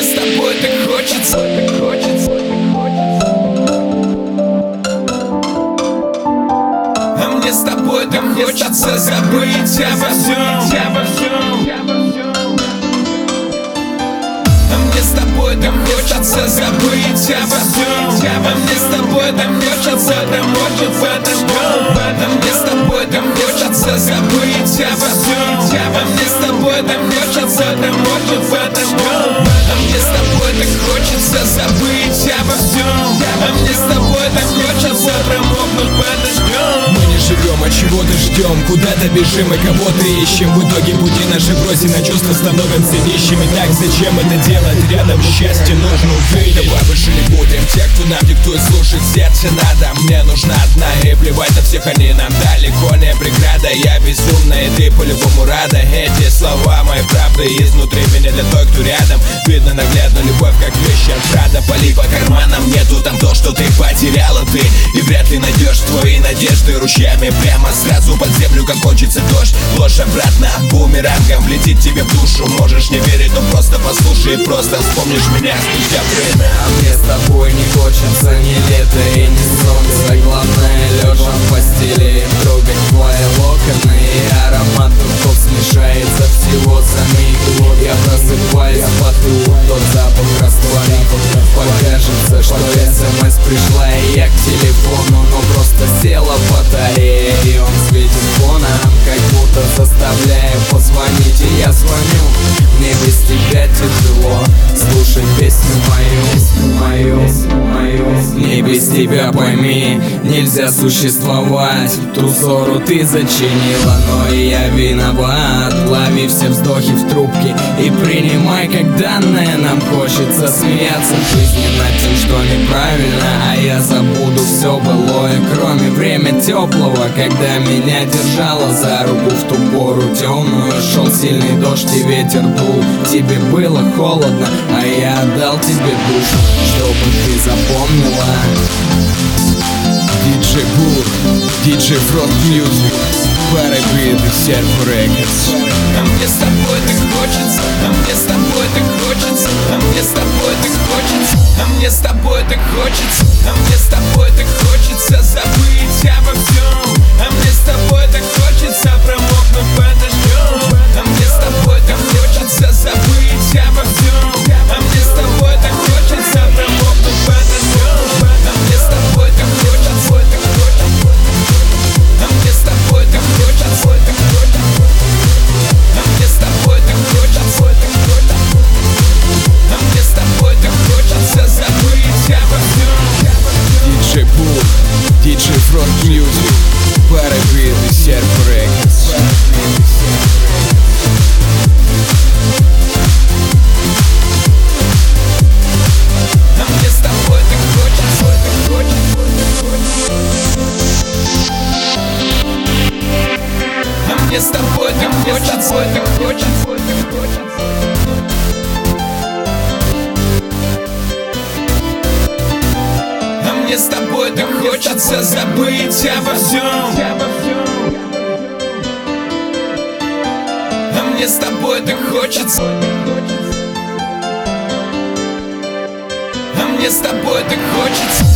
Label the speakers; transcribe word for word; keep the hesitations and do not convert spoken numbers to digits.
Speaker 1: с тобой так хочется. А мне с тобой так хочется забыть обо всем. А мне с тобой так хочется забыть обо всем. А мне с тобой так хочется, да может в этом год. А мне с тобой так хочется забыть обо всем. А мне с тобой так хочется, да может в этом год. А мне с тобой так хочется забыть обо всем. А мне с тобой так хочется промокнуть под дождем.
Speaker 2: Мы не живем, а чего-то ждем, куда-то бежим и кого-то ищем. В итоге пути наши бросим, на чувства становятся нищими. Так зачем это делать рядом? Счастье нужно увидеть. Давай больше не будем тех, кто нам диктует, слушать сердце надо. Мне нужна одна, и плевать на всех, они нам далеко не преграда. Я безумная, и ты по-любому рада. Эти слова мои правды изнутри меня для той, кто рядом. Видно наглядно любовь, как вещи от Прада. Пали по карманам, нету там то, что ты потеряла ты. И вряд ли найдешь твои надежды ручьями прямо сразу под землю, как кончится дождь. Ложь обратно бумерангом влетит тебе в душу. Можешь не верить, но просто послушай, просто вспомнишь меня спустя время.
Speaker 3: А мне с тобой не хочется ни лета и ни солнца. Главное лежа в постели и трогать твои локоны. И аромат духов смешается всего за миг. Я просыпаюсь в поту, тот запах растворит. Покажется, что смс пришла и я к телефону, но просто села батарея, и он светит фоном, как будто заставляя позвонить. И я звоню, мне без тебя тяжело слушать песню мою, мою, мою. Мне без тебя, пойми, нельзя существовать. Ту ссору ты зачинила, но и я виноват. Лови все вздохи в трубке и принимай как данное. Нам хочется смеяться в жизни над тем, что неправильно, а я забуду все былое, кроме время теплого, когда меня держала за руку в ту пору темную. Шел сильный дождь и ветер дул, тебе было холодно, а я отдал тебе душу, чтобы ты запомнила.
Speaker 2: Диджей Бур, диджей Front Music, Parabit и Servo Records.
Speaker 1: А мне с тобой так хочется, а мне с тобой так хочется, а мне с тобой так хочется, а мне с тобой так хочется, а мне с тобой так хочется забыть обо всем. А мне с тобой так хочется промокнуть под дождем. А мне с тобой так хочется забыть обо всем. А мне с тобой так хочется промокнуть под дождем. А мне с тобой так хочется, так хочется. А мне с тобой так хочется, так хочется. А мне с тобой так хочется, так хочется. А мне с тобой так хочется забыть обо всем.
Speaker 2: Диджей Бур, диджей Front Music, Parabit и Servo Records.
Speaker 1: А мне с тобой так хочется, так хочется. А мне с тобой так хочется, так хочется. А мне с тобой так хочется забыть обо всем. А мне с тобой так хочется. А мне с тобой так хочется.